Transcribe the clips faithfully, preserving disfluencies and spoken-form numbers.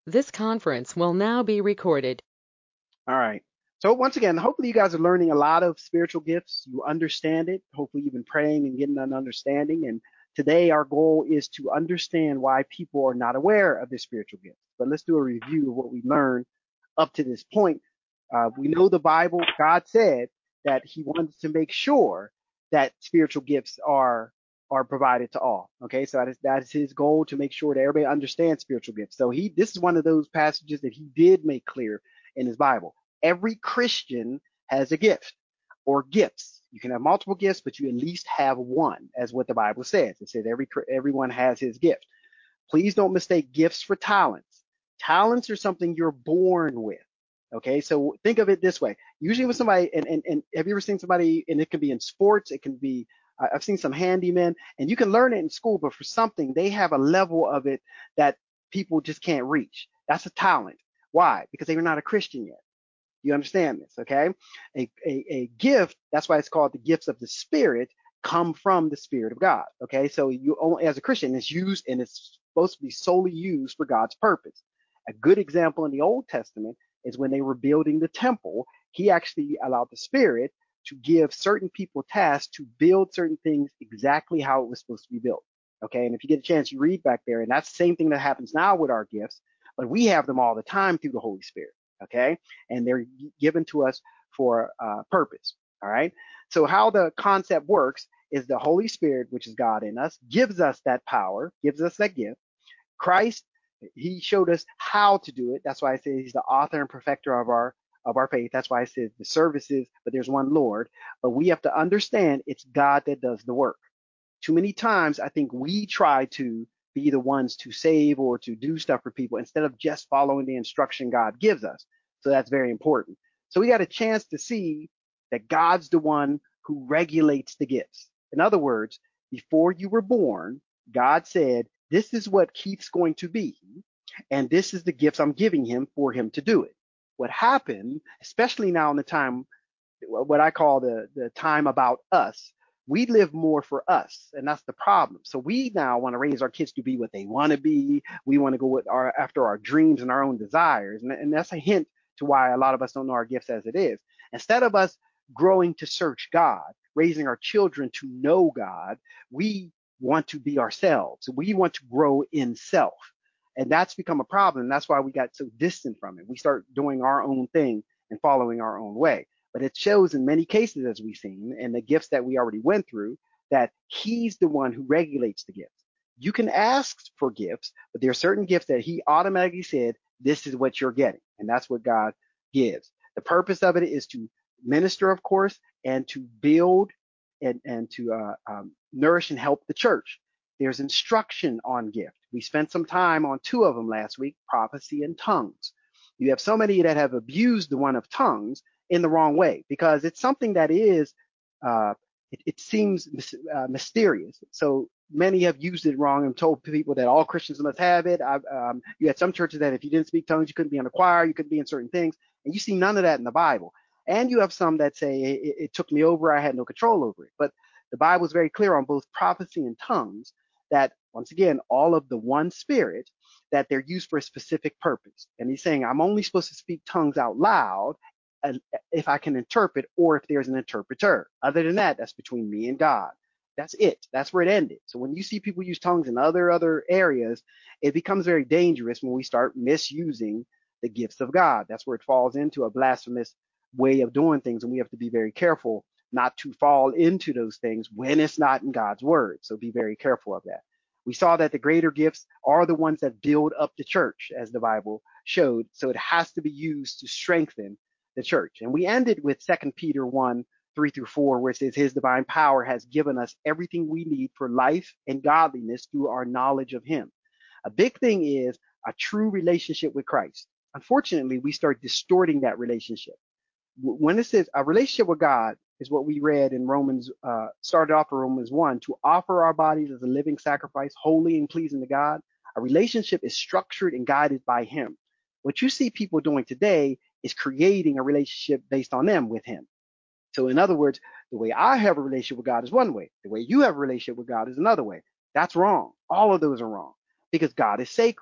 This conference will now be recorded. All right. So once again, hopefully you guys are learning a lot of spiritual gifts. You understand it. Hopefully you've been praying and getting an understanding. And today our goal is to understand why people are not aware of their spiritual gifts. But let's do a review of what we learned up to this point. Uh, we know the Bible, God said that he wanted to make sure that spiritual gifts are are provided to all. Okay, so that is that is his goal, to make sure that everybody understands spiritual gifts. So he this is one of those passages that he did make clear in his Bible. Every Christian has a gift or gifts. You can have multiple gifts, but you at least have one, as what the Bible says. It says every everyone has his gift. Please don't mistake gifts for talents. Talents are something you're born with. Okay, so think of it this way. Usually when somebody, and, and, and have you ever seen somebody, and it can be in sports, it can be, uh, I've seen some handymen, and you can learn it in school, but for something, they have a level of it that people just can't reach. That's a talent. Why? Because they were not a Christian yet. You understand this, okay? A, a, a gift, that's why it's called the gifts of the Spirit, come from the Spirit of God, okay? So you only, as a Christian, it's used, and it's supposed to be solely used for God's purpose. A good example in the Old Testament is when they were building the temple, he actually allowed the Spirit to give certain people tasks to build certain things exactly how it was supposed to be built, okay? And if you get a chance, you read back there, and that's the same thing that happens now with our gifts, but we have them all the time through the Holy Spirit, okay? And they're given to us for uh, purpose. All right. So how the concept works is the Holy Spirit, which is God in us, gives us that power, gives us that gift. Christ, he showed us how to do it. That's why I say he's the author and perfecter of our of our faith. That's why I said the services, but there's one Lord. But we have to understand it's God that does the work. Too many times I think we try to be the ones to save or to do stuff for people instead of just following the instruction God gives us. So that's very important. So we got a chance to see that God's the one who regulates the gifts. In other words, before you were born, God said, this is what Keith's going to be, and this is the gifts I'm giving him for him to do it. What happened, especially now in the time, what I call the, the time about us, we live more for us, and that's the problem. So we now want to raise our kids to be what they want to be. We want to go with our after our dreams and our own desires, and, and that's a hint to why a lot of us don't know our gifts as it is. Instead of us growing to search God, raising our children to know God, we want to be ourselves. We want to grow in self, and that's become a problem. That's why we got so distant from it. We start doing our own thing and following our own way. But it shows in many cases, as we've seen, and the gifts that we already went through, that he's the one who regulates the gifts. You can ask for gifts, but there are certain gifts that he automatically said, this is what you're getting. And that's what God gives. The purpose of it is to minister, of course, and to build and, and to uh, um, nourish and help the church. There's instruction on gift. We spent some time on two of them last week, prophecy and tongues. You have so many that have abused the one of tongues in the wrong way because it's something that is, uh, it, it seems uh, mysterious. So many have used it wrong and told people that all Christians must have it. I, um, you had some churches that if you didn't speak tongues, you couldn't be in a choir, you couldn't be in certain things, and you see none of that in the Bible. And you have some that say it, it took me over, I had no control over it. But the Bible is very clear on both prophecy and tongues that, once again, all of the one Spirit, that they're used for a specific purpose. And he's saying, I'm only supposed to speak tongues out loud if I can interpret or if there's an interpreter. Other than that, that's between me and God. That's it. That's where it ended. So when you see people use tongues in other other areas, it becomes very dangerous when we start misusing the gifts of God. That's where it falls into a blasphemous way of doing things, and we have to be very careful not to fall into those things when it's not in God's word. So be very careful of that. We saw that the greater gifts are the ones that build up the church, as the Bible showed. So it has to be used to strengthen the church. And we ended with Second Peter one, three through four, where it says, his divine power has given us everything we need for life and godliness through our knowledge of him. A big thing is a true relationship with Christ. Unfortunately, we start distorting that relationship. When it says a relationship with God is what we read in Romans, uh, started off in Romans one, to offer our bodies as a living sacrifice, holy and pleasing to God. A relationship is structured and guided by him. What you see people doing today is creating a relationship based on them with him. So in other words, the way I have a relationship with God is one way. The way you have a relationship with God is another way. That's wrong. All of those are wrong because God is sacred.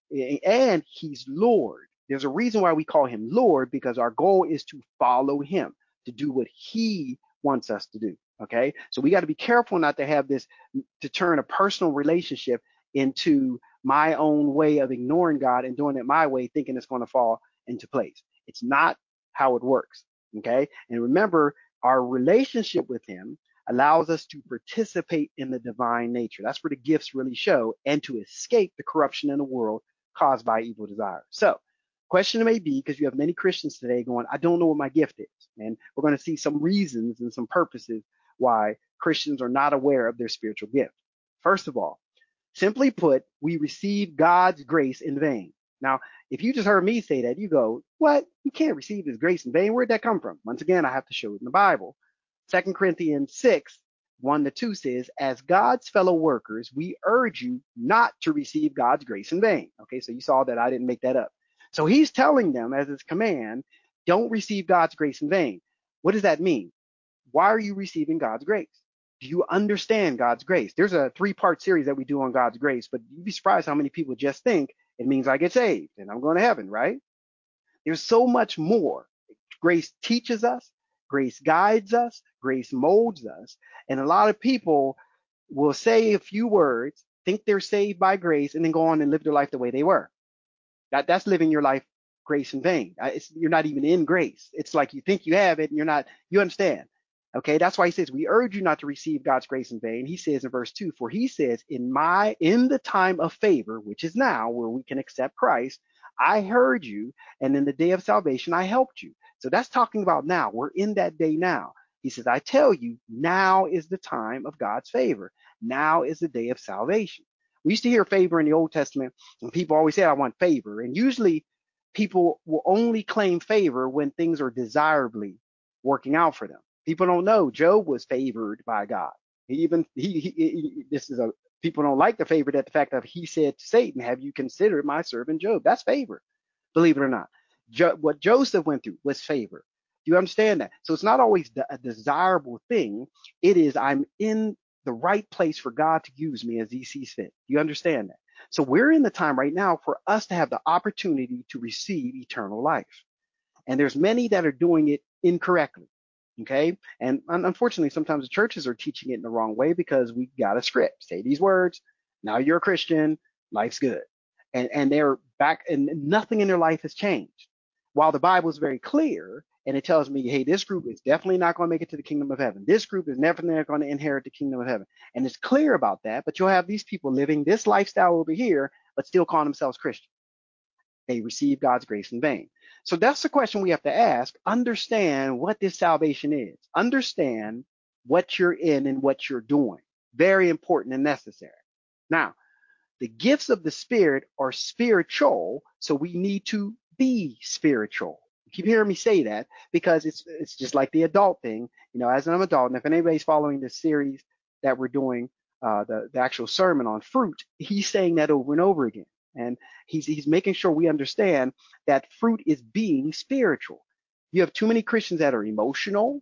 And he's Lord. There's a reason why we call him Lord, because our goal is to follow him, to do what he wants us to do. Okay. So we got to be careful not to have this, to turn a personal relationship into my own way of ignoring God and doing it my way, thinking it's going to fall into place. It's not how it works. Okay. And remember, our relationship with him allows us to participate in the divine nature. That's where the gifts really show, and to escape the corruption in the world caused by evil desires. So, question may be, because you have many Christians today going, I don't know what my gift is. And we're going to see some reasons and some purposes why Christians are not aware of their spiritual gift. First of all, simply put, we receive God's grace in vain. Now, if you just heard me say that, you go, what? You can't receive his grace in vain. Where'd that come from? Once again, I have to show it in the Bible. Second Corinthians six, one to two says, as God's fellow workers, we urge you not to receive God's grace in vain. Okay, so you saw that I didn't make that up. So he's telling them as his command, don't receive God's grace in vain. What does that mean? Why are you receiving God's grace? Do you understand God's grace? There's a three-part series that we do on God's grace, but you'd be surprised how many people just think it means I get saved and I'm going to heaven, right? There's so much more. Grace teaches us, grace guides us, grace molds us, and a lot of people will say a few words, think they're saved by grace, and then go on and live their life the way they were. That, that's living your life grace in vain. It's, you're not even in grace. It's like you think you have it and you're not, you understand. Okay, that's why he says, we urge you not to receive God's grace in vain. He says in verse two, for he says, in my, in the time of favor, which is now where we can accept Christ, I heard you, and in the day of salvation, I helped you. So that's talking about now. We're in that day now. He says, I tell you, now is the time of God's favor. Now is the day of salvation. We used to hear favor in the Old Testament, and people always say, I want favor. And usually people will only claim favor when things are desirably working out for them. People don't know Job was favored by God. He even, he, he, he this is a, people don't like the favor that the fact that he said to Satan, have you considered my servant Job? That's favor, believe it or not. Jo, what Joseph went through was favor. Do you understand that? So it's not always a desirable thing. It is, I'm in the right place for God to use me as he sees fit. Do you understand that? So we're in the time right now for us to have the opportunity to receive eternal life. And there's many that are doing it incorrectly. Okay. And unfortunately, sometimes the churches are teaching it in the wrong way because we got a script. Say these words. Now you're a Christian. Life's good. And, and they're back and nothing in their life has changed. While the Bible is very clear and it tells me, hey, this group is definitely not going to make it to the kingdom of heaven. This group is never going to inherit the kingdom of heaven. And it's clear about that. But you'll have these people living this lifestyle over here, but still calling themselves Christian. They receive God's grace in vain. So that's the question we have to ask. Understand what this salvation is. Understand what you're in and what you're doing. Very important and necessary. Now, the gifts of the Spirit are spiritual, so we need to be spiritual. You keep hearing me say that because it's it's just like the adult thing. You know, as an adult, and if anybody's following this series that we're doing, uh, the, the actual sermon on fruit, he's saying that over and over again. And he's he's making sure we understand that fruit is being spiritual. You have too many Christians that are emotional,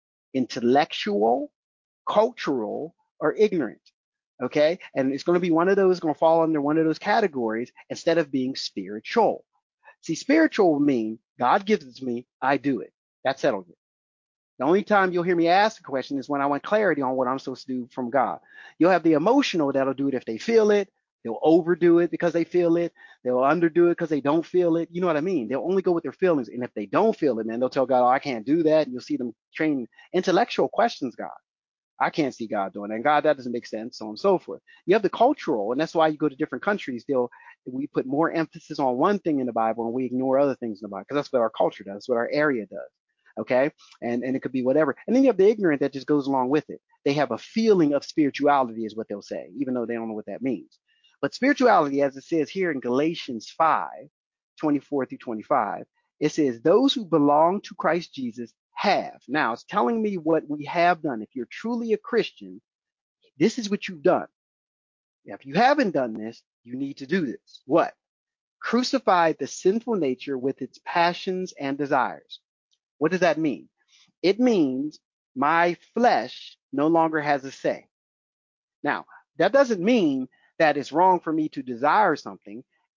intellectual, cultural, or ignorant. Okay? And it's going to be one of those, going to fall under one of those categories instead of being spiritual. See, spiritual will mean God gives it to me, I do it. That settles it. The only time you'll hear me ask a question is when I want clarity on what I'm supposed to do from God. You'll have the emotional that'll do it if they feel it. They'll overdo it because they feel it. They'll underdo it because they don't feel it. You know what I mean? They'll only go with their feelings. And if they don't feel it, man, they'll tell God, oh, I can't do that. And you'll see them train intellectual questions, God. I can't see God doing that. And God, that doesn't make sense, so on and so forth. You have the cultural, and that's why you go to different countries. They'll we put more emphasis on one thing in the Bible and we ignore other things in the Bible because that's what our culture does. That's what our area does. Okay. And, and it could be whatever. And then you have the ignorant that just goes along with it. They have a feeling of spirituality is what they'll say, even though they don't know what that means. But spirituality, as it says here in Galatians five, twenty-four through twenty-five, it says, those who belong to Christ Jesus have. Now, it's telling me what we have done. If you're truly a Christian, this is what you've done. Now, if you haven't done this, you need to do this. What? Crucified the sinful nature with its passions and desires. What does that mean? It means my flesh no longer has a say. Now, that doesn't mean that it's wrong for me to desire something.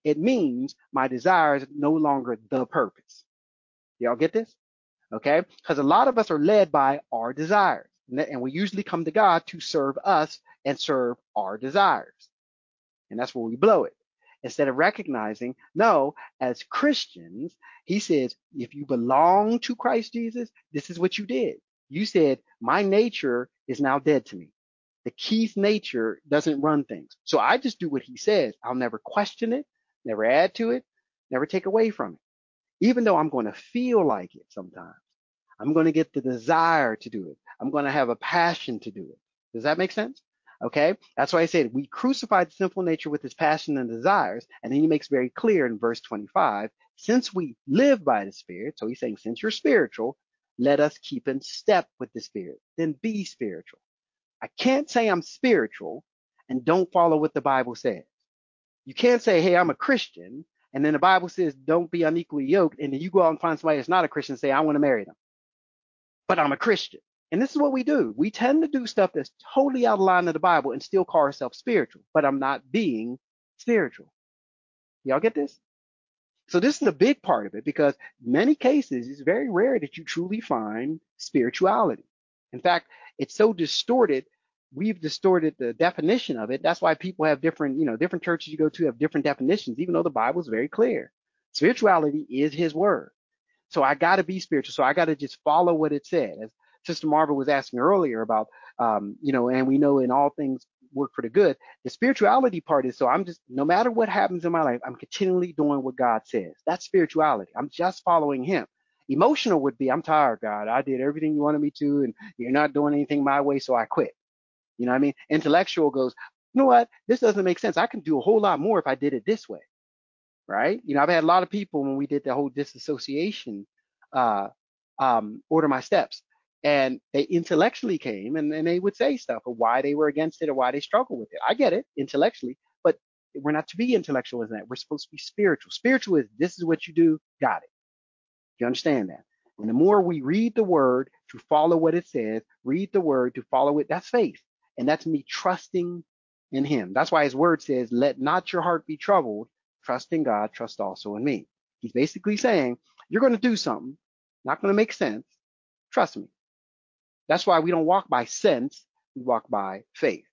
It means my desire is no longer the purpose. Y'all get this? Okay? Because a lot of us are led by our desires. And we usually come to God to serve us and serve our desires. And that's where we blow it. Instead of recognizing, no, as Christians, he says, if you belong to Christ Jesus, this is what you did. You said, my nature is now dead to me. The Keith nature doesn't run things. So I just do what he says. I'll never question it, never add to it, never take away from it. Even though I'm going to feel like it sometimes. I'm going to get the desire to do it. I'm going to have a passion to do it. Does that make sense? Okay. That's why I said we crucified the sinful nature with its passion and desires. And then he makes very clear in verse twenty-five, since we live by the Spirit, so he's saying, since you're spiritual, let us keep in step with the Spirit. Then be spiritual. I can't say I'm spiritual and don't follow what the Bible says. You can't say, hey, I'm a Christian, and then the Bible says don't be unequally yoked, and then you go out and find somebody that's not a Christian and say, I want to marry them. But I'm a Christian. And this is what we do. We tend to do stuff that's totally out of line of the Bible and still call ourselves spiritual, but I'm not being spiritual. Y'all get this? So this is a big part of it, because in many cases, it's very rare that you truly find spirituality. In fact, it's so distorted, we've distorted the definition of it. That's why people have different, you know, different churches you go to have different definitions, even though the Bible is very clear. Spirituality is his word. So I got to be spiritual. So I got to just follow what it said. As Sister Marva was asking earlier about, um, you know, and we know in all things work for the good. The spirituality part is, so I'm just, no matter what happens in my life, I'm continually doing what God says. That's spirituality. I'm just following him. Emotional would be, I'm tired, God. I did everything you wanted me to, and you're not doing anything my way, so I quit. You know what I mean? Intellectual goes, you know what? This doesn't make sense. I can do a whole lot more if I did it this way. Right? You know, I've had a lot of people when we did the whole disassociation, uh, um, order my steps, and they intellectually came and, and they would say stuff of why they were against it or why they struggle with it. I get it intellectually, but we're not to be intellectual as that. We're supposed to be spiritual. Spiritual is, this is what you do. Got it. You understand that? And the more we read the word to follow what it says, read the word to follow it, that's faith. And that's me trusting in him. That's why his word says, let not your heart be troubled. Trust in God, trust also in me. He's basically saying, you're going to do something, not going to make sense. Trust me. That's why we don't walk by sense, we walk by faith.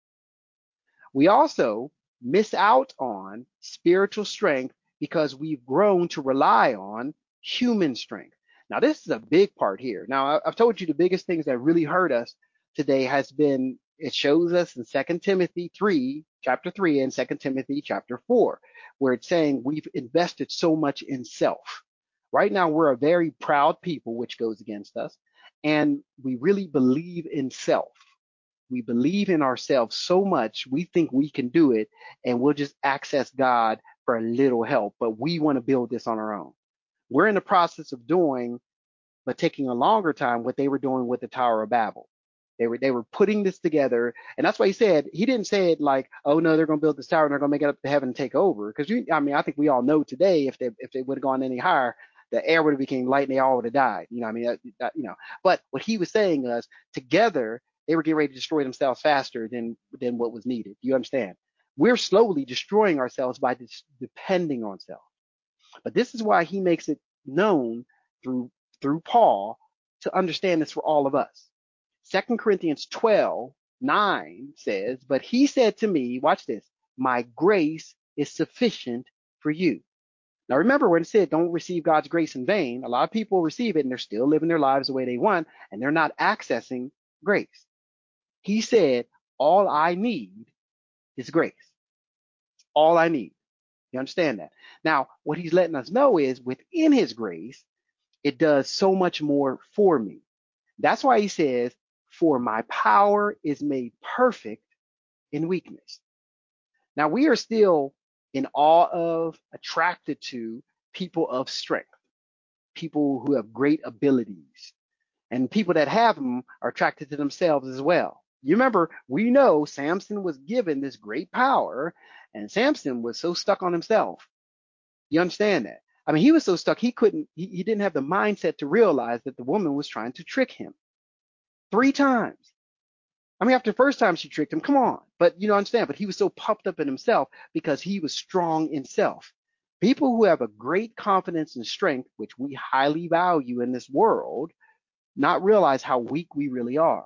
We also miss out on spiritual strength because we've grown to rely on human strength. Now, this is a big part here. Now, I've told you the biggest things that really hurt us today has been, it shows us in Second Timothy three, chapter three, and Second Timothy chapter four, where it's saying we've invested so much in self. Right now, we're a very proud people, which goes against us, and we really believe in self. We believe in ourselves so much, we think we can do it, and we'll just access God for a little help, but we want to build this on our own. We're in the process of doing, but taking a longer time, what they were doing with the Tower of Babel. They were they were putting this together, and that's why he said, he didn't say it like, oh no, they're going to build this tower and they're going to make it up to heaven and take over. Because you, I mean, I think we all know today, if they if they would have gone any higher, the air would have become light and they all would have died. You know, what I mean, that, that, you know. But what he was saying was, together they were getting ready to destroy themselves faster than than what was needed. You understand? We're slowly destroying ourselves by dis- depending on self. But this is why he makes it known through through Paul to understand this for all of us. Second Corinthians twelve, nine says, but he said to me, watch this, my grace is sufficient for you. Now remember when it said don't receive God's grace in vain, a lot of people receive it and they're still living their lives the way they want, and they're not accessing grace. He said, all I need is grace. All I need. You understand that? Now, what he's letting us know is within his grace, it does so much more for me. That's why he says, for my power is made perfect in weakness. Now, we are still in awe of, attracted to people of strength, people who have great abilities, and people that have them are attracted to themselves as well. You remember, we know Samson was given this great power, and Samson was so stuck on himself. You understand that? I mean, he was so stuck, he couldn't, he, he didn't have the mindset to realize that the woman was trying to trick him. Three times. I mean, after the first time she tricked him, come on. But you know, understand, but he was so puffed up in himself because he was strong in self. People who have a great confidence and strength, which we highly value in this world, not realize how weak we really are.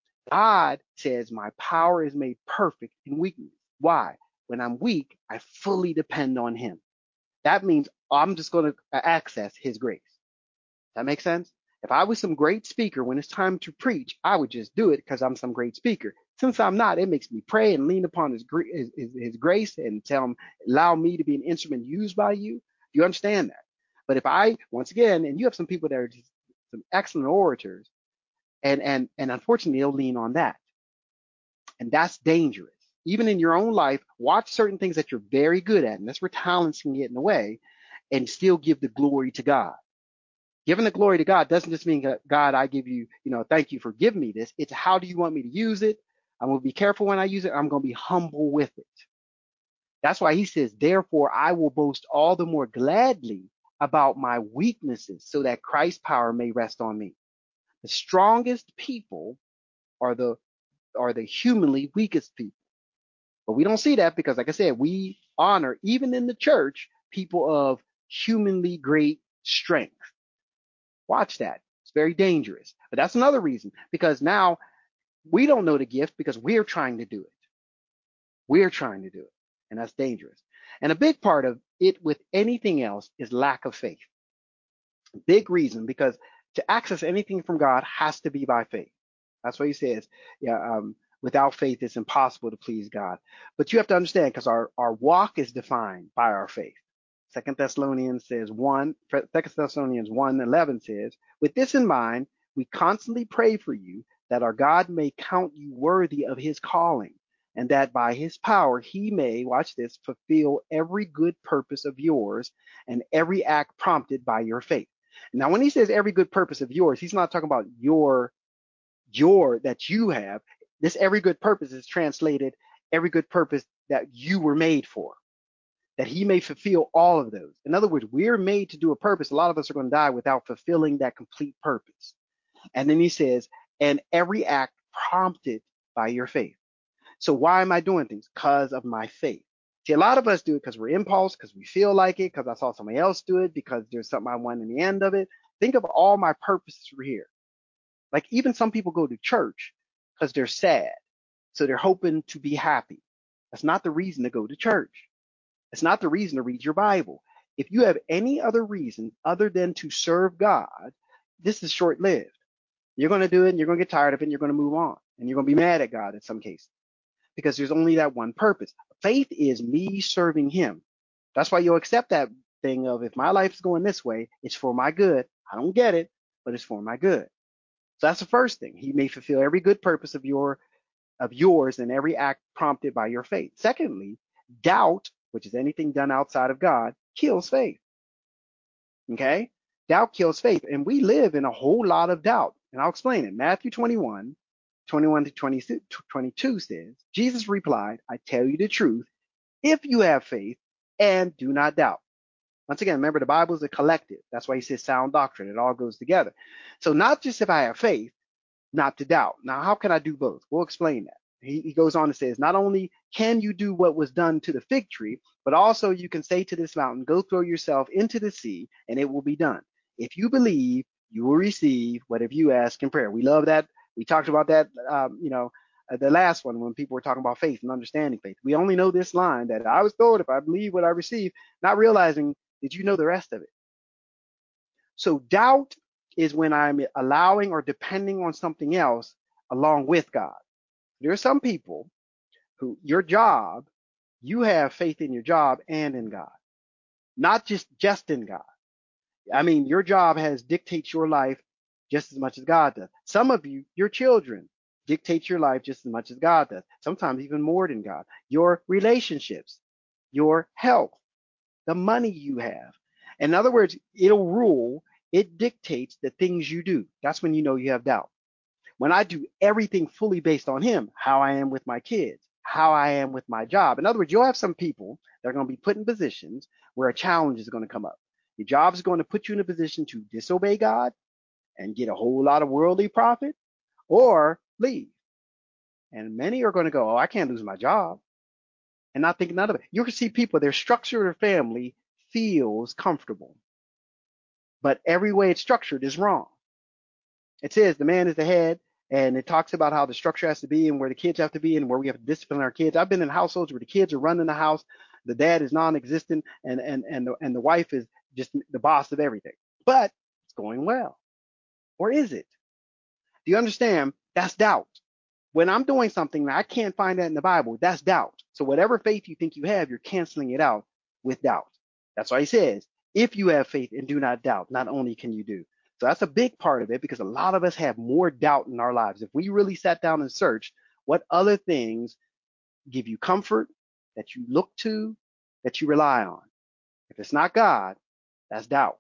God says, my power is made perfect in weakness. Why? When I'm weak, I fully depend on him. That means I'm just going to access his grace. That makes sense? If I was some great speaker, when it's time to preach, I would just do it because I'm some great speaker. Since I'm not, it makes me pray and lean upon his, his, his grace and tell him, allow me to be an instrument used by you. You understand that? But if I, once again, and you have some people that are just some excellent orators, and and and unfortunately they'll lean on that, and that's dangerous. Even in your own life, watch certain things that you're very good at, and that's where talents can get in the way, and still give the glory to God. Giving the glory to God doesn't just mean, God, I give you, you know, thank you for giving me this. It's how do you want me to use it? I'm going to be careful when I use it. I'm going to be humble with it. That's why he says, therefore, I will boast all the more gladly about my weaknesses so that Christ's power may rest on me. The strongest people are the are the humanly weakest people. But we don't see that because, like I said, we honor, even in the church, people of humanly great strength. Watch that. It's very dangerous. But that's another reason, because now we don't know the gift because we're trying to do it. We're trying to do it. And that's dangerous. And a big part of it with anything else is lack of faith. Big reason, because to access anything from God has to be by faith. That's what he says. Yeah, um, without faith, it's impossible to please God. But you have to understand, because our, our walk is defined by our faith. Second Thessalonians says one, Second Thessalonians one eleven says, with this in mind, we constantly pray for you that our God may count you worthy of his calling, and that by his power he may, watch this, fulfill every good purpose of yours and every act prompted by your faith. Now, when he says every good purpose of yours, he's not talking about your, your that you have. This every good purpose is translated every good purpose that you were made for, that he may fulfill all of those. In other words, we're made to do a purpose. A lot of us are going to die without fulfilling that complete purpose. And then he says, and every act prompted by your faith. So why am I doing things? Because of my faith. See, a lot of us do it because we're impulse, because we feel like it, because I saw somebody else do it, because there's something I want in the end of it. Think of all my purposes for here. Like even some people go to church because they're sad. So they're hoping to be happy. That's not the reason to go to church. It's not the reason to read your Bible. If you have any other reason other than to serve God, this is short-lived. You're going to do it and you're going to get tired of it and you're going to move on. And you're going to be mad at God in some cases because there's only that one purpose. Faith is me serving him. That's why you'll accept that thing of, if my life is going this way, it's for my good. I don't get it, but it's for my good. So that's the first thing. He may fulfill every good purpose of your of yours and every act prompted by your faith. Secondly, doubt, which is anything done outside of God, kills faith. Okay? Doubt kills faith. And we live in a whole lot of doubt. And I'll explain it. Matthew twenty-one, twenty-one to twenty-two says, Jesus replied, I tell you the truth, if you have faith and do not doubt. Once again, remember the Bible is a collective. That's why he says sound doctrine. It all goes together. So not just if I have faith, not to doubt. Now, how can I do both? We'll explain that. He, he goes on and says, not only can you do what was done to the fig tree, but also you can say to this mountain, go throw yourself into the sea, and it will be done. If you believe, you will receive whatever you ask in prayer. We love that. We talked about that, um, you know, uh, the last one when people were talking about faith and understanding faith. We only know this line that I was told if I believe what I receive, not realizing, did you know the rest of it? So doubt is when I'm allowing or depending on something else along with God. There are some people who your job, you have faith in your job and in God, not just just in God. I mean, your job has dictates your life just as much as God does. Some of you, your children, dictate your life just as much as God does. Sometimes even more than God. Your relationships, your health, the money you have. In other words, it'll rule. It dictates the things you do. That's when you know you have doubt. When I do everything fully based on him, how I am with my kids, how I am with my job. In other words, you'll have some people that are going to be put in positions where a challenge is going to come up. Your job is going to put you in a position to disobey God and get a whole lot of worldly profit or leave. And many are going to go, oh, I can't lose my job, and not think none of it. You can see people, their structure of their family feels comfortable, but every way it's structured is wrong. It says the man is the head, and it talks about how the structure has to be and where the kids have to be and where we have to discipline our kids. I've been in households where the kids are running the house, the dad is non-existent, and and and the, and the wife is just the boss of everything. But it's going well. Or is it? Do you understand? That's doubt. When I'm doing something and I can't find that in the Bible, that's doubt. So whatever faith you think you have, you're canceling it out with doubt. That's why he says, if you have faith and do not doubt, not only can you do. So that's a big part of it, because a lot of us have more doubt in our lives. If we really sat down and searched what other things give you comfort, that you look to, that you rely on. If it's not God, that's doubt.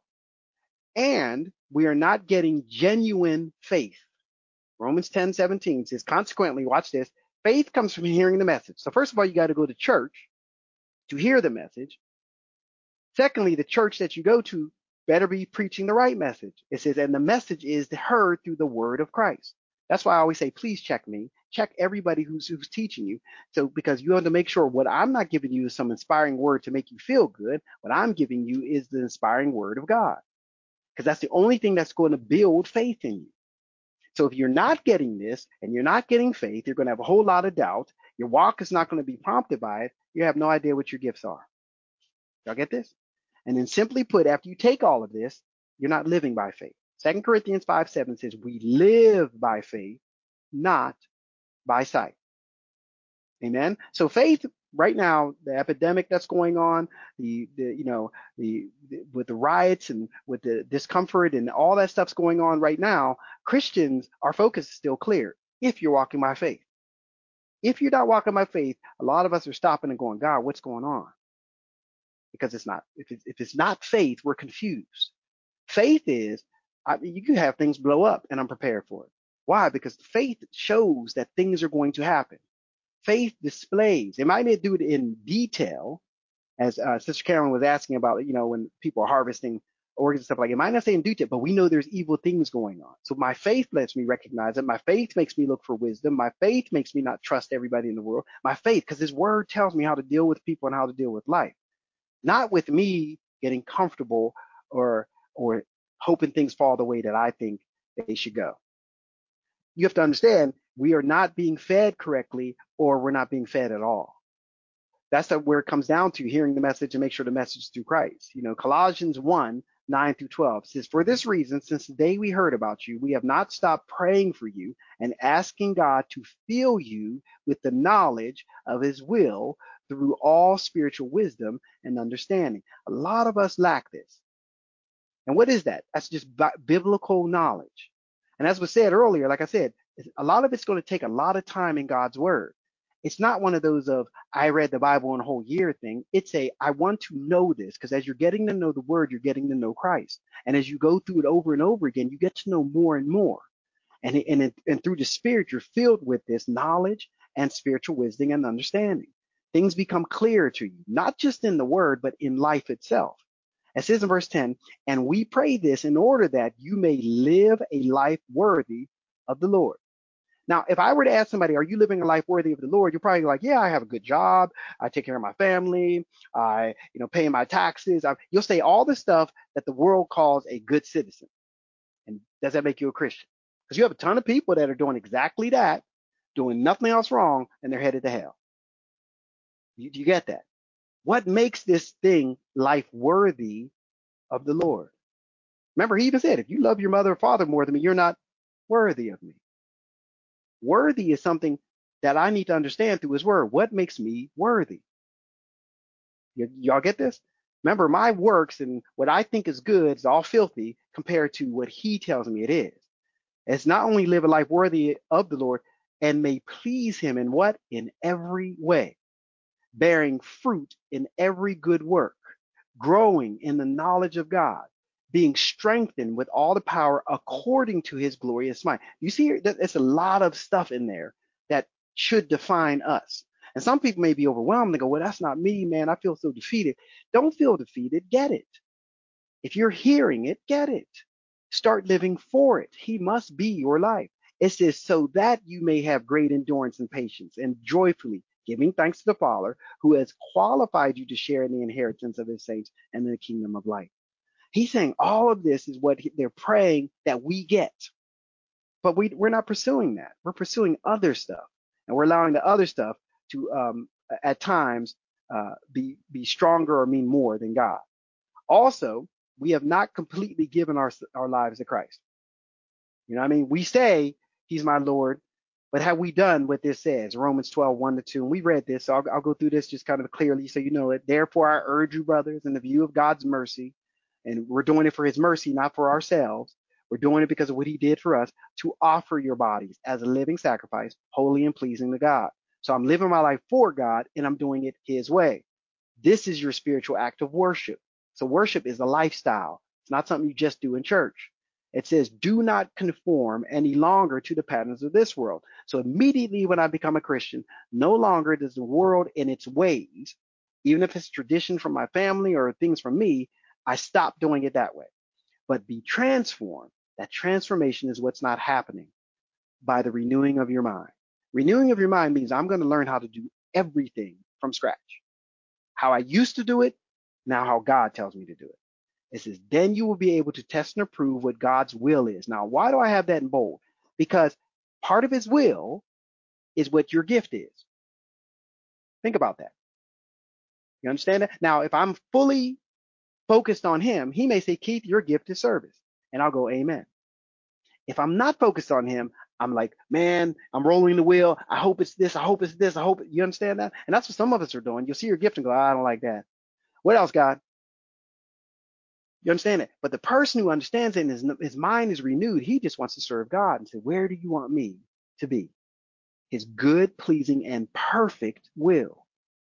And we are not getting genuine faith. Romans ten seventeen says, consequently, watch this, faith comes from hearing the message. So first of all, you got to go to church to hear the message. Secondly, the church that you go to better be preaching the right message. It says, and the message is heard through the word of Christ. That's why I always say, please check me. Check everybody who's who's teaching you. So because you have to make sure what I'm not giving you is some inspiring word to make you feel good. What I'm giving you is the inspiring word of God. Because that's the only thing that's going to build faith in you. So if you're not getting this and you're not getting faith, you're going to have a whole lot of doubt. Your walk is not going to be prompted by it. You have no idea what your gifts are. Y'all get this? And then simply put, after you take all of this, you're not living by faith. Second Corinthians five seven says, we live by faith, not by sight. Amen. So faith right now, the epidemic that's going on, the, the you know, the, the with the riots and with the discomfort and all that stuff's going on right now, Christians, our focus is still clear. If you're walking by faith, if you're not walking by faith, a lot of us are stopping and going, God, what's going on? Because it's not. If it's, if it's not faith, we're confused. Faith is, I mean, you can have things blow up, and I'm prepared for it. Why? Because faith shows that things are going to happen. Faith displays. It might not do it in detail, as uh, Sister Carolyn was asking about, you know, when people are harvesting organs and stuff like that. It might not say in detail, but we know there's evil things going on. So my faith lets me recognize it. My faith makes me look for wisdom. My faith makes me not trust everybody in the world. My faith, because his word tells me how to deal with people and how to deal with life. Not with me getting comfortable or or hoping things fall the way that I think they should go. You have to understand, we are not being fed correctly, or we're not being fed at all. That's where it comes down to, hearing the message and make sure the message is through Christ. You know, Colossians one, nine through twelve says, for this reason, since the day we heard about you, we have not stopped praying for you and asking God to fill you with the knowledge of his will through all spiritual wisdom and understanding. A lot of us lack this. And what is that? That's just bi- biblical knowledge. And as was said earlier, like I said, a lot of it's going to take a lot of time in God's word. It's not one of those of, I read the Bible in a whole year thing. It's a, I want to know this, because as you're getting to know the word, you're getting to know Christ. And as you go through it over and over again, you get to know more and more. And, it, and, it, and through the Spirit, you're filled with this knowledge and spiritual wisdom and understanding. Things become clearer to you, not just in the word, but in life itself. It says in verse ten, and we pray this in order that you may live a life worthy of the Lord. Now, if I were to ask somebody, are you living a life worthy of the Lord? You're probably like, yeah, I have a good job. I take care of my family. I, you know, pay my taxes. I, you'll say all the stuff that the world calls a good citizen. And does that make you a Christian? Because you have a ton of people that are doing exactly that, doing nothing else wrong, and they're headed to hell. You, you get that? What makes this thing life worthy of the Lord? Remember, he even said, if you love your mother or father more than me, you're not worthy of me. Worthy is something that I need to understand through his word. What makes me worthy? Y- y'all get this? Remember, my works and what I think is good is all filthy compared to what he tells me it is. It's not only live a life worthy of the Lord and may please him in what? In every way, bearing fruit in every good work, growing in the knowledge of God, being strengthened with all the power according to his glorious might. You see, there's a lot of stuff in there that should define us. And some people may be overwhelmed and go, well, that's not me, man. I feel so defeated. Don't feel defeated. Get it. If you're hearing it, get it. Start living for it. He must be your life. It says, so that you may have great endurance and patience, and joyfully giving thanks to the Father who has qualified you to share in the inheritance of his saints and in the kingdom of light. He's saying all of this is what he- they're praying that we get. But we, we're not pursuing that. We're pursuing other stuff. And we're allowing the other stuff to, um, at times, uh, be, be stronger or mean more than God. Also, we have not completely given our, our lives to Christ. You know what I mean? We say he's my Lord, but have we done what this says? Romans twelve, one to two. And we read this, so I'll, I'll go through this just kind of clearly so you know it. Therefore, I urge you, brothers, in the view of God's mercy, and we're doing it for his mercy, not for ourselves. We're doing it because of what he did for us, to offer your bodies as a living sacrifice, holy and pleasing to God. So I'm living my life for God, and I'm doing it his way. This is your spiritual act of worship. So worship is a lifestyle. It's not something you just do in church. It says, do not conform any longer to the patterns of this world. So immediately when I become a Christian, no longer does the world in its ways, even if it's tradition from my family or things from me, I stop doing it that way. But be transformed. That transformation is what's not happening by the renewing of your mind. Renewing of your mind means I'm going to learn how to do everything from scratch. How I used to do it, now how God tells me to do it. It says, then you will be able to test and approve what God's will is. Now, why do I have that in bold? Because part of his will is what your gift is. Think about that. You understand that? Now, if I'm fully focused on him, he may say, Keith, your gift is service. And I'll go, amen. If I'm not focused on him, I'm like, man, I'm rolling the wheel. I hope it's this. I hope it's this. I hope it, you understand that? And that's what some of us are doing. You'll see your gift and go, I don't like that. What else, God? You understand it? But the person who understands it and his, his mind is renewed, he just wants to serve God and say, where do you want me to be? His good, pleasing, and perfect will.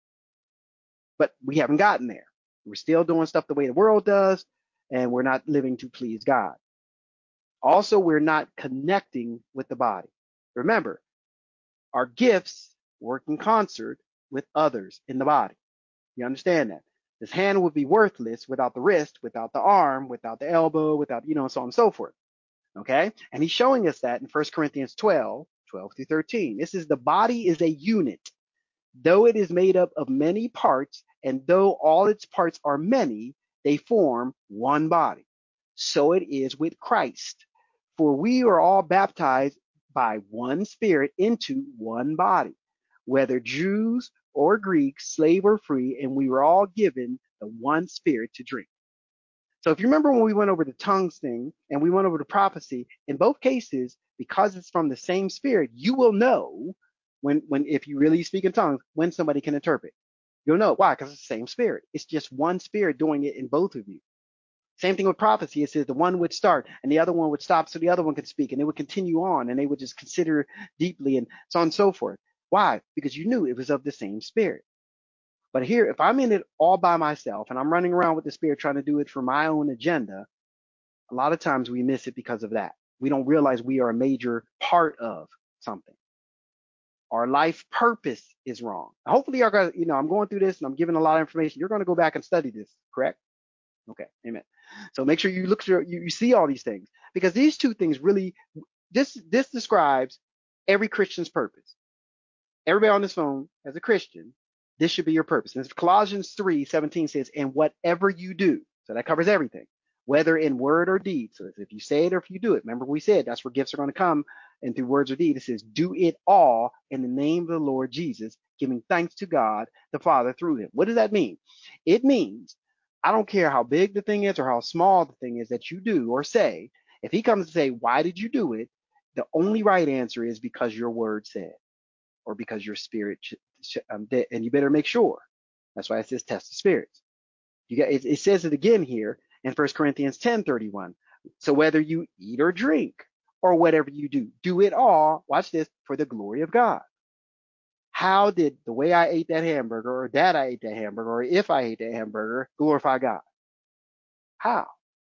But we haven't gotten there. We're still doing stuff the way the world does, and we're not living to please God. Also, we're not connecting with the body. Remember, our gifts work in concert with others in the body. You understand that? This hand would be worthless without the wrist, without the arm, without the elbow, without, you know, so on and so forth. Okay? And he's showing us that in First Corinthians twelve, twelve through thirteen. This is the body is a unit. Though it is made up of many parts, and though all its parts are many, they form one body. So it is with Christ. For we are all baptized by one Spirit into one body, whether Jews or Greeks, slave or free, and we were all given the one Spirit to drink. So if you remember when we went over the tongues thing and we went over the prophecy, in both cases, because it's from the same Spirit, you will know when, when if you really speak in tongues, when somebody can interpret. You'll know. Why? Because it's the same Spirit. It's just one Spirit doing it in both of you. Same thing with prophecy. It says the one would start and the other one would stop so the other one could speak, and they would continue on and they would just consider deeply and so on and so forth. Why? Because you knew it was of the same Spirit. But here, if I'm in it all by myself and I'm running around with the Spirit trying to do it for my own agenda, a lot of times we miss it because of that. We don't realize we are a major part of something. Our life purpose is wrong. Hopefully, you're gonna, you know, I'm going through this and I'm giving a lot of information. You're going to go back and study this, correct? Okay, amen. So make sure you look through, you, you see all these things, because these two things really, this this describes every Christian's purpose. Everybody on this phone as a Christian, this should be your purpose. And Colossians three seventeen says, and whatever you do, so that covers everything, whether in word or deed. So if you say it or if you do it, remember we said that's where gifts are going to come, and through words or deed. It says, do it all in the name of the Lord Jesus, giving thanks to God the Father through him. What does that mean? It means I don't care how big the thing is or how small the thing is that you do or say. If he comes to say, why did you do it? The only right answer is because your word said, or because your spirit, sh- sh- um, did, and you better make sure. That's why it says test the spirits. You got, it, it says it again here in First Corinthians ten thirty-one. So whether you eat or drink or whatever you do, do it all, watch this, for the glory of God. How did the way I ate that hamburger, or that I ate that hamburger, or if I ate that hamburger, glorify God? How?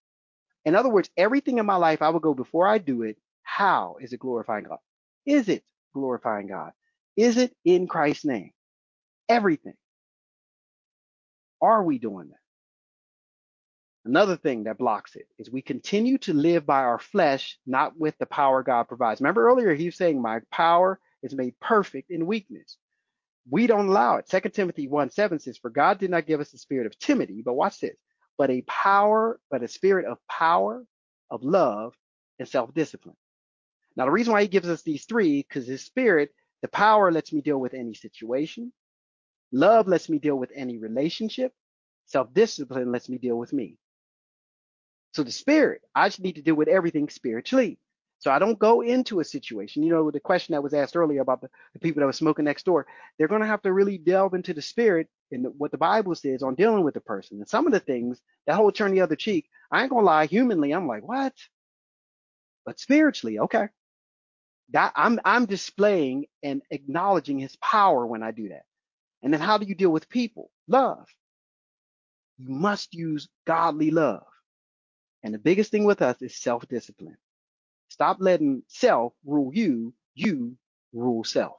In other words, everything in my life, I would go before I do it. How is it glorifying God? Is it glorifying God? Is it in Christ's name? Everything. Are we doing that? Another thing that blocks it is we continue to live by our flesh, not with the power God provides. Remember earlier, he was saying, my power is made perfect in weakness. We don't allow it. Second Timothy one seven says, for God did not give us a spirit of timidity, but watch this, but a power, but a spirit of power, of love, and self-discipline. Now, the reason why he gives us these three, because his spirit, the power lets me deal with any situation. Love lets me deal with any relationship. Self-discipline lets me deal with me. So the spirit, I just need to deal with everything spiritually. So I don't go into a situation. You know, the question that was asked earlier about the, the people that were smoking next door, they're going to have to really delve into the spirit and what the Bible says on dealing with the person. And some of the things, that whole turn the other cheek, I ain't going to lie, humanly, I'm like, what? But spiritually, okay. That I'm I'm displaying and acknowledging his power when I do that. And then how do you deal with people? Love. You must use godly love. And the biggest thing with us is self-discipline. Stop letting self rule you. You rule self.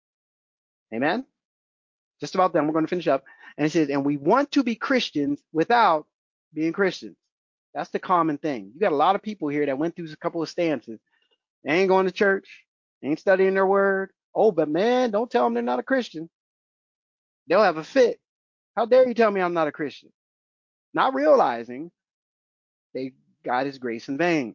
Amen? Just about done. We're going to finish up. And it says, and we want to be Christians without being Christians. That's the common thing. You got a lot of people here that went through a couple of stances. They ain't going to church. They ain't studying their word. Oh, but man, don't tell them they're not a Christian. They'll have a fit. How dare you tell me I'm not a Christian? Not realizing they got his grace in vain.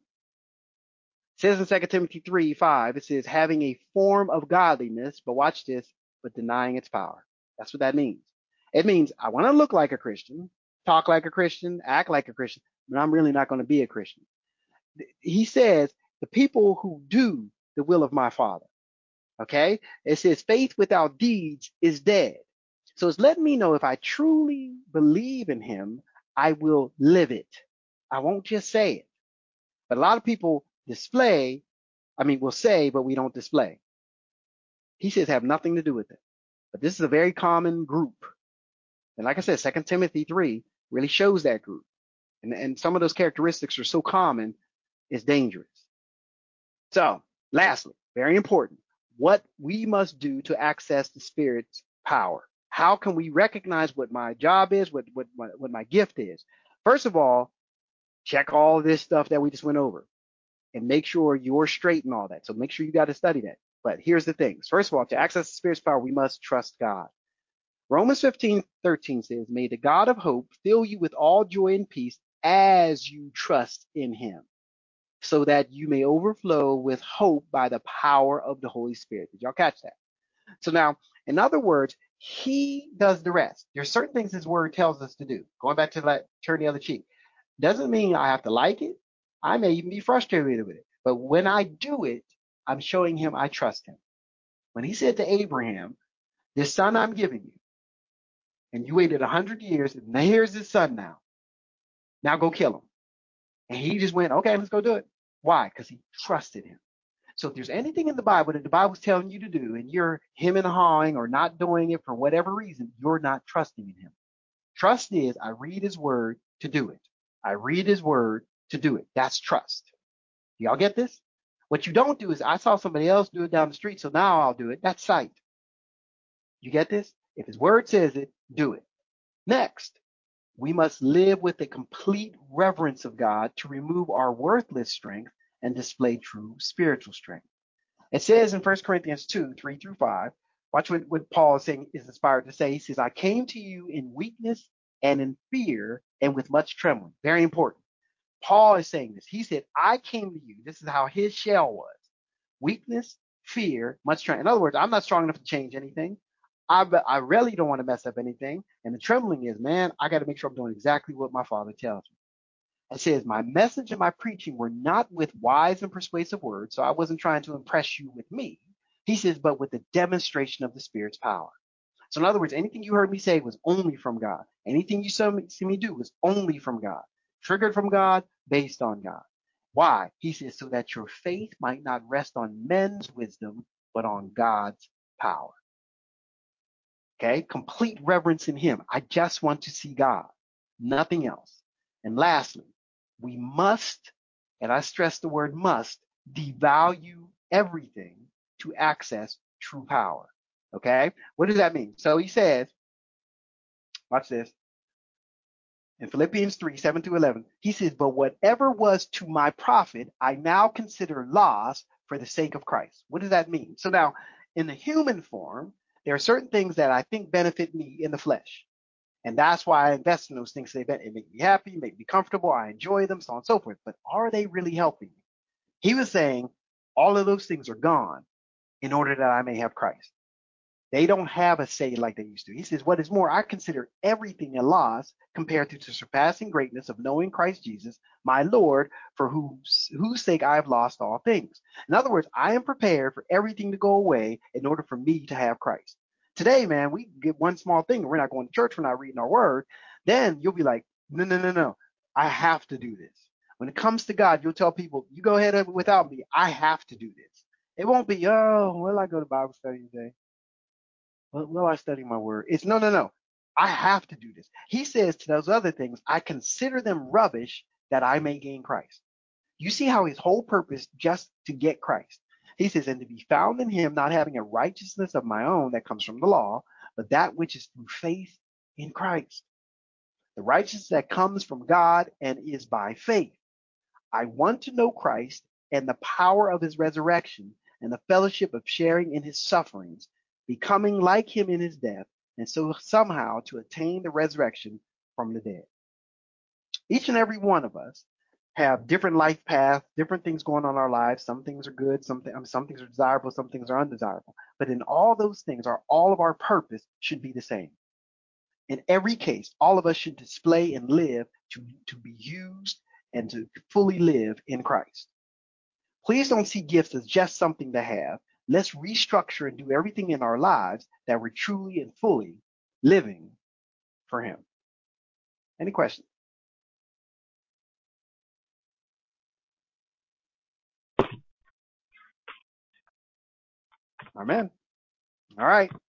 It says in Second Timothy three five, it says, having a form of godliness, but watch this, but denying its power. That's what that means. It means I want to look like a Christian, talk like a Christian, act like a Christian, but I'm really not going to be a Christian. He says, the people who do the will of my Father. Okay? It says, faith without deeds is dead. So it's letting me know if I truly believe in him, I will live it. I won't just say it. But a lot of people display, I mean, will say, but we don't display. He says have nothing to do with it. But this is a very common group. And like I said, Second Timothy three really shows that group. And, and some of those characteristics are so common, it's dangerous. So lastly, very important, what we must do to access the Spirit's power. How can we recognize what my job is, what, what, what my gift is? First of all, check all this stuff that we just went over and make sure you're straight in all that. So make sure you got to study that. But here's the things. First of all, to access the Spirit's power, we must trust God. Romans fifteen thirteen says, may the God of hope fill you with all joy and peace as you trust in him, so that you may overflow with hope by the power of the Holy Spirit. Did y'all catch that? So now, in other words, he does the rest. There's certain things his word tells us to do. Going back to that turn the other cheek. Doesn't mean I have to like it. I may even be frustrated with it. But when I do it, I'm showing him I trust him. When he said to Abraham, this son I'm giving you, and you waited a hundred years, and here's his son now. Now go kill him. And he just went, okay, let's go do it. Why? Because he trusted him. So if there's anything in the Bible that the Bible's telling you to do, and you're him and hawing or not doing it for whatever reason, you're not trusting in him. Trust is I read his word to do it. I read his word to do it. That's trust. Y'all get this? What you don't do is I saw somebody else do it down the street, so now I'll do it. That's sight. You get this? If his word says it, do it. Next, we must live with a complete reverence of God to remove our worthless strength and display true spiritual strength. It says in First Corinthians two, three through five, watch what, what Paul is saying is inspired to say. He says, I came to you in weakness and in fear and with much trembling. Very important. Paul is saying this. He said, I came to you. This is how his shell was. Weakness, fear, much trembling. In other words, I'm not strong enough to change anything. I, I really don't want to mess up anything. And the trembling is, man, I got to make sure I'm doing exactly what my Father tells me. It says, my message and my preaching were not with wise and persuasive words, so I wasn't trying to impress you with me. He says, but with the demonstration of the Spirit's power. So in other words, anything you heard me say was only from God. Anything you saw me, see me do was only from God. Triggered from God, based on God. Why? He says, so that your faith might not rest on men's wisdom, but on God's power. Okay? Complete reverence in him. I just want to see God. Nothing else. And lastly, we must, and I stress the word must, devalue everything to access true power. Okay? What does that mean? So he says, watch this. In Philippians three, seven to eleven, he says, but whatever was to my profit, I now consider loss for the sake of Christ. What does that mean? So now, in the human form, there are certain things that I think benefit me in the flesh. And that's why I invest in those things. They make me happy, make me comfortable, I enjoy them, so on and so forth. But are they really helping me? He was saying all of those things are gone in order that I may have Christ. They don't have a say like they used to. He says, what is more, I consider everything a loss compared to the surpassing greatness of knowing Christ Jesus, my Lord, for whose, whose sake I have lost all things. In other words, I am prepared for everything to go away in order for me to have Christ. Today, man, we get one small thing. We're not going to church. We're not reading our word. Then you'll be like, no, no, no, no. I have to do this. When it comes to God, you'll tell people, you go ahead without me. I have to do this. It won't be, oh, well, I go to Bible study today. Well, will I study my word? It's no, no, no. I have to do this. He says to those other things, I consider them rubbish that I may gain Christ. You see how his whole purpose just to get Christ. He says, and to be found in him, not having a righteousness of my own that comes from the law, but that which is through faith in Christ. The righteousness that comes from God and is by faith. I want to know Christ and the power of his resurrection and the fellowship of sharing in his sufferings, becoming like him in his death, and so somehow to attain the resurrection from the dead. Each and every one of us have different life paths, different things going on in our lives. Some things are good, some, th- some things are desirable, some things are undesirable. But in all those things, our, all of our purpose should be the same. In every case, all of us should display and live to, to be used and to fully live in Christ. Please don't see gifts as just something to have. Let's restructure and do everything in our lives that we're truly and fully living for him. Any questions? Amen. All right.